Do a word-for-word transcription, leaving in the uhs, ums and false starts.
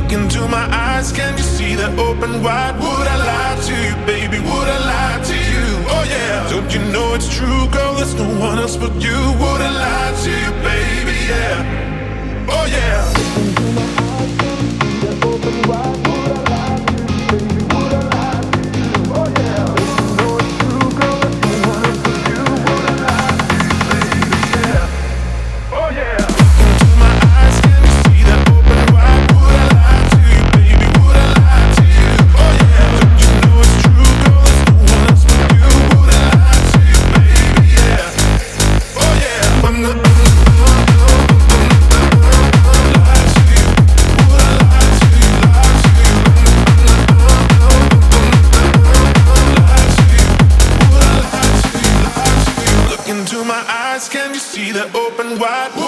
into my eyes, can you see that open wide? Would I lie to you, baby? Would I lie to you? Oh yeah. Don't you know it's true, girl? There's no one else but you. Would I lie to you, baby? Yeah. Oh yeah. Into my eyes, can you see that open wide? Would I lie to you, baby? Would I lie to you? Oh yeah. Don't you know it's true, girl? There's no one else but you. Would I lie to you, baby? Yeah. Oh yeah. Into my eyes, can you see that open wide? Would I lie to you, baby? Would I lie to you? Oh yeah. Don't you know it's true, girl? There's no one else but you. Would I lie to you, baby? Yeah. Oh yeah. I'm the into my eyes, can you see that open wide?